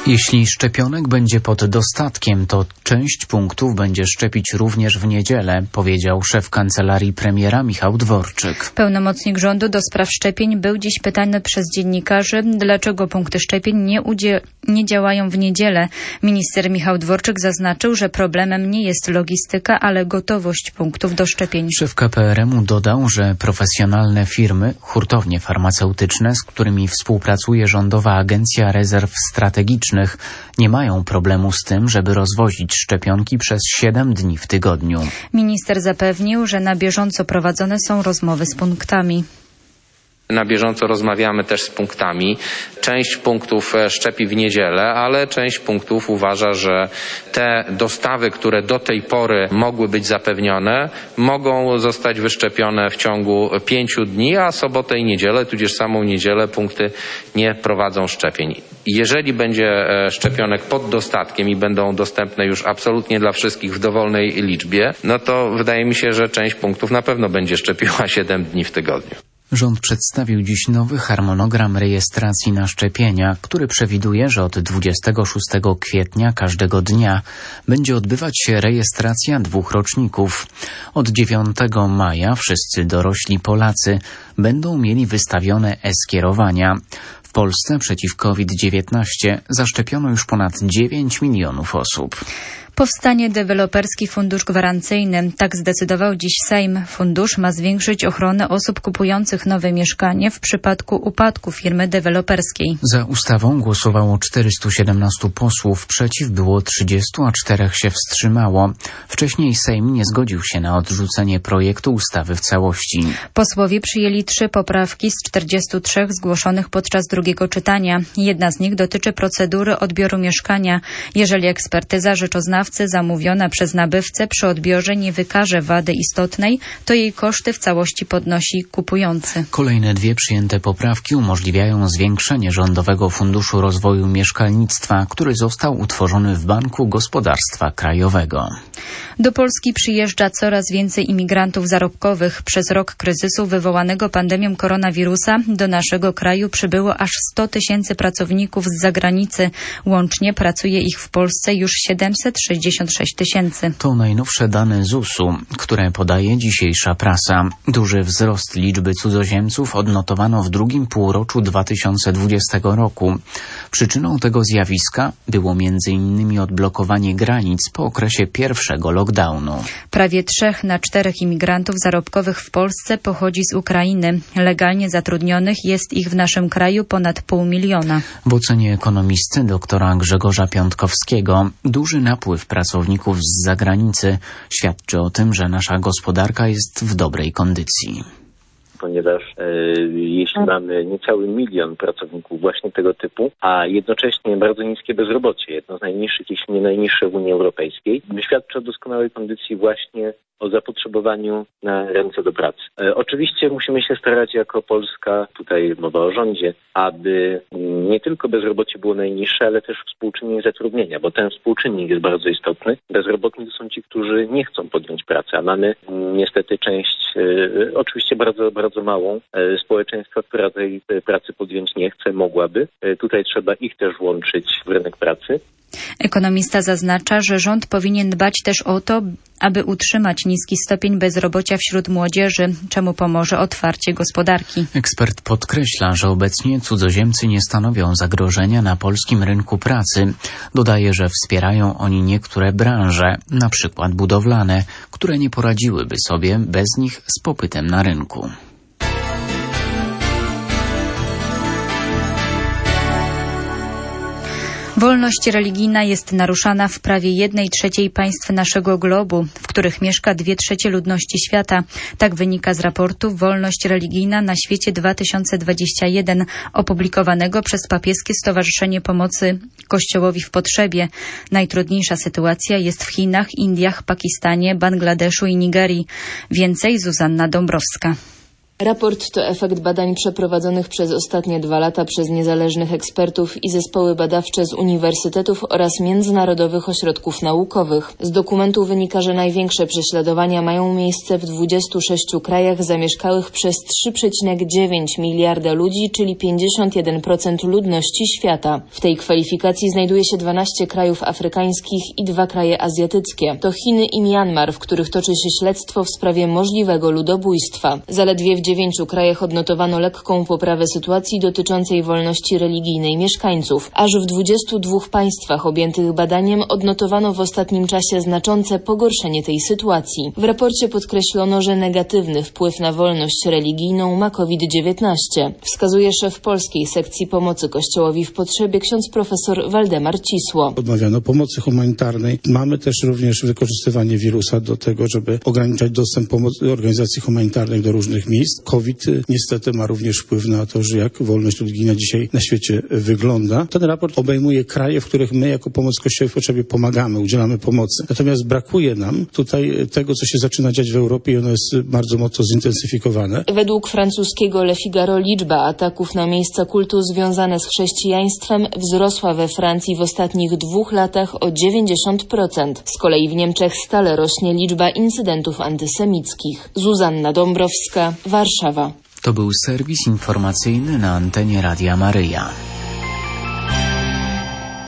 Jeśli szczepionek będzie pod dostatkiem, to część punktów będzie szczepić również w niedzielę, powiedział szef kancelarii premiera Michał Dworczyk. Pełnomocnik rządu do spraw szczepień był dziś pytany przez dziennikarzy, dlaczego punkty szczepień nie działają w niedzielę. Minister Michał Dworczyk zaznaczył, że problemem nie jest logistyka, ale gotowość punktów do szczepień. Szef KPRM-u dodał, że profesjonalne firmy, hurtownie farmaceutyczne, z którymi współpracuje Rządowa Agencja Rezerw Strategicznych, nie mają problemu z tym, żeby rozwozić szczepionki przez 7 dni w tygodniu. Minister zapewnił, że na bieżąco prowadzone są rozmowy z punktami. Na bieżąco rozmawiamy też z punktami. Część punktów szczepi w niedzielę, ale część punktów uważa, że te dostawy, które do tej pory mogły być zapewnione, mogą zostać wyszczepione w ciągu 5 dni, a sobotę i niedzielę, tudzież samą niedzielę punkty nie prowadzą szczepień. Jeżeli będzie szczepionek pod dostatkiem i będą dostępne już absolutnie dla wszystkich w dowolnej liczbie, no to wydaje mi się, że część punktów na pewno będzie szczepiła 7 dni w tygodniu. Rząd przedstawił dziś nowy harmonogram rejestracji na szczepienia, który przewiduje, że od 26 kwietnia każdego dnia będzie odbywać się rejestracja 2 roczników. Od 9 maja wszyscy dorośli Polacy będą mieli wystawione e-skierowania. W Polsce przeciw COVID-19 zaszczepiono już ponad 9 milionów osób. Powstanie deweloperski fundusz gwarancyjny. Tak zdecydował dziś Sejm. Fundusz ma zwiększyć ochronę osób kupujących nowe mieszkanie w przypadku upadku firmy deweloperskiej. Za ustawą głosowało 417 posłów, przeciw było 30, a 4 się wstrzymało. Wcześniej Sejm nie zgodził się na odrzucenie projektu ustawy w całości. Posłowie przyjęli 3 poprawki z 43 zgłoszonych podczas drugiego czytania. Jedna z nich dotyczy procedury odbioru mieszkania. Jeżeli ekspertyza rzeczoznawcy zamówiona przez nabywcę przy odbiorze nie wykaże wady istotnej, to jej koszty w całości podnosi kupujący. Kolejne 2 przyjęte poprawki umożliwiają zwiększenie Rządowego Funduszu Rozwoju Mieszkalnictwa, który został utworzony w Banku Gospodarstwa Krajowego. Do Polski przyjeżdża coraz więcej imigrantów zarobkowych. Przez rok kryzysu wywołanego pandemią koronawirusa do naszego kraju przybyło aż 100 000 pracowników z zagranicy. Łącznie pracuje ich w Polsce już 766 000. To najnowsze dane ZUS-u, które podaje dzisiejsza prasa. Duży wzrost liczby cudzoziemców odnotowano w drugim półroczu 2020 roku. Przyczyną tego zjawiska było m.in. odblokowanie granic po okresie pierwszego lockdownu. Prawie 3 na 4 imigrantów zarobkowych w Polsce pochodzi z Ukrainy. Legalnie zatrudnionych jest ich w naszym kraju ponad 500 000. W ocenie ekonomisty doktora Grzegorza Piątkowskiego duży napływ pracowników z zagranicy świadczy o tym, że nasza gospodarka jest w dobrej kondycji. Ponieważ jeśli mamy niecały 1 milion pracowników właśnie tego typu, a jednocześnie bardzo niskie bezrobocie, jedno z najniższych, jeśli nie najniższe w Unii Europejskiej, świadczy o doskonałej kondycji właśnie o zapotrzebowaniu na ręce do pracy. Oczywiście musimy się starać jako Polska, tutaj mowa o rządzie, aby nie tylko bezrobocie było najniższe, ale też współczynnik zatrudnienia, bo ten współczynnik jest bardzo istotny. Bezrobotni to są ci, którzy nie chcą podjąć pracy, a mamy niestety część, oczywiście bardzo, bardzo małą, społeczeństwa, która tej pracy podjąć nie chce, mogłaby. Tutaj trzeba ich też włączyć w rynek pracy. Ekonomista zaznacza, że rząd powinien dbać też o to, aby utrzymać niski stopień bezrobocia wśród młodzieży, czemu pomoże otwarcie gospodarki. Ekspert podkreśla, że obecnie cudzoziemcy nie stanowią zagrożenia na polskim rynku pracy. Dodaje, że wspierają oni niektóre branże, na przykład budowlane, które nie poradziłyby sobie bez nich z popytem na rynku. Wolność religijna jest naruszana w prawie 1/3 państw naszego globu, w których mieszka 2/3 ludności świata. Tak wynika z raportu Wolność religijna na świecie 2021, opublikowanego przez Papieskie Stowarzyszenie Pomocy Kościołowi w Potrzebie. Najtrudniejsza sytuacja jest w Chinach, Indiach, Pakistanie, Bangladeszu i Nigerii. Więcej Zuzanna Dąbrowska. Raport to efekt badań przeprowadzonych przez ostatnie 2 lata przez niezależnych ekspertów i zespoły badawcze z uniwersytetów oraz międzynarodowych ośrodków naukowych. Z dokumentu wynika, że największe prześladowania mają miejsce w 26 krajach zamieszkałych przez 3,9 miliarda ludzi, czyli 51% ludności świata. W tej kwalifikacji znajduje się 12 krajów afrykańskich i 2 kraje azjatyckie. To Chiny i Mjanmar, w których toczy się śledztwo w sprawie możliwego ludobójstwa. Zaledwie w 9 krajach odnotowano lekką poprawę sytuacji dotyczącej wolności religijnej mieszkańców. Aż w 22 państwach objętych badaniem odnotowano w ostatnim czasie znaczące pogorszenie tej sytuacji. W raporcie podkreślono, że negatywny wpływ na wolność religijną ma COVID-19. Wskazuje szef polskiej sekcji pomocy Kościołowi w potrzebie ksiądz profesor Waldemar Cisło. Odmawiano pomocy humanitarnej. Mamy też również wykorzystywanie wirusa do tego, żeby ograniczać dostęp organizacji humanitarnych do różnych miejsc. COVID niestety ma również wpływ na to, że jak wolność religijna dzisiaj na świecie wygląda. Ten raport obejmuje kraje, w których my jako Pomoc Kościołowi w potrzebie pomagamy, udzielamy pomocy. Natomiast brakuje nam tutaj tego, co się zaczyna dziać w Europie i ono jest bardzo mocno zintensyfikowane. Według francuskiego Le Figaro liczba ataków na miejsca kultu związane z chrześcijaństwem wzrosła we Francji w ostatnich 2 latach o 90%. Z kolei w Niemczech stale rośnie liczba incydentów antysemickich. Zuzanna Dąbrowska, Warszawa. To był serwis informacyjny na antenie Radia Maryja.